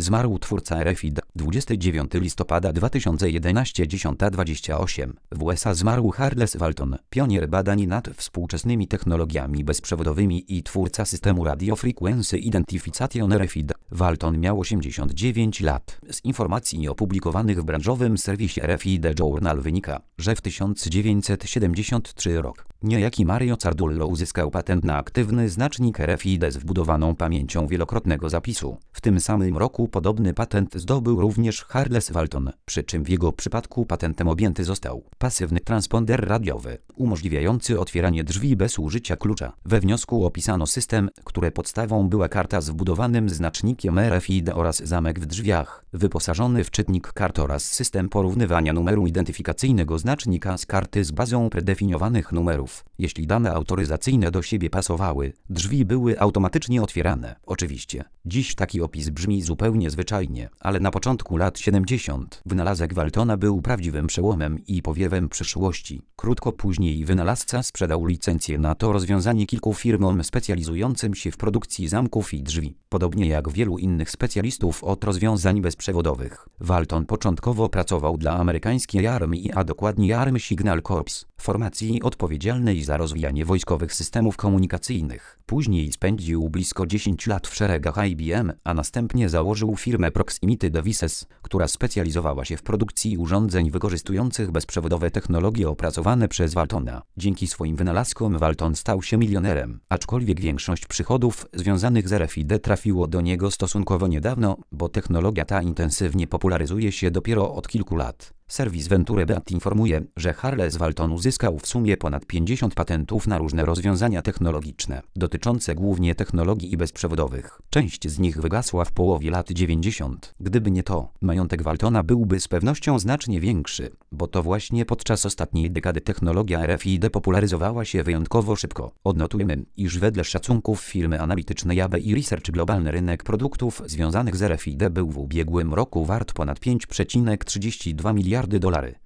Zmarł twórca RFID 29 listopada 2011 10:28. W USA zmarł Charles Walton, pionier badań nad współczesnymi technologiami bezprzewodowymi i twórca systemu Radio Frequency Identification RFID. Walton miał 89 lat. Z informacji opublikowanych w branżowym serwisie RFID Journal wynika, że w 1973 rok niejaki Mario Cardullo uzyskał patent na aktywny znacznik RFID z wbudowaną pamięcią wielokrotnego zapisu. W tym samym roku podobny patent zdobył również Charles Walton, przy czym w jego przypadku patentem objęty został pasywny transponder radiowy, umożliwiający otwieranie drzwi bez użycia klucza. We wniosku opisano system, której podstawą była karta z wbudowanym znacznikiem RFID oraz zamek w drzwiach, wyposażony w czytnik kart oraz system porównywania numeru identyfikacyjnego znacznika z karty z bazą predefiniowanych numerów. Jeśli dane autoryzacyjne do siebie pasowały, drzwi były automatycznie otwierane. Oczywiście, dziś taki opis brzmi zupełnie zwyczajnie, ale na początku lat 70. wynalazek Waltona był prawdziwym przełomem i powiewem przyszłości. Krótko później wynalazca sprzedał licencję na to rozwiązanie kilku firmom specjalizującym się w produkcji zamków i drzwi. Podobnie jak wielu innych specjalistów od rozwiązań bezprzewodowych, Walton początkowo pracował dla amerykańskiej armii, a dokładnie Army Signal Corps, formacji odpowiedzialnej za rozwijanie wojskowych systemów komunikacyjnych. Później spędził blisko 10 lat w szeregach IBM, a następnie założył firmę Proximity Devices, która specjalizowała się w produkcji urządzeń wykorzystujących bezprzewodowe technologie opracowane przez Waltona. Dzięki swoim wynalazkom Walton stał się milionerem, aczkolwiek większość przychodów związanych z RFID trafiło do niego stosunkowo niedawno, bo technologia ta intensywnie popularyzuje się dopiero od kilku lat. Serwis Venture Beat informuje, że Charles Walton uzyskał w sumie ponad 50 patentów na różne rozwiązania technologiczne, dotyczące głównie technologii bezprzewodowych. Część z nich wygasła w połowie lat 90. Gdyby nie to, majątek Waltona byłby z pewnością znacznie większy, bo to właśnie podczas ostatniej dekady technologia RFID popularyzowała się wyjątkowo szybko. Odnotujemy, iż wedle szacunków firmy analitycznej AB Research globalny rynek produktów związanych z RFID był w ubiegłym roku wart ponad $5,32 miliardy.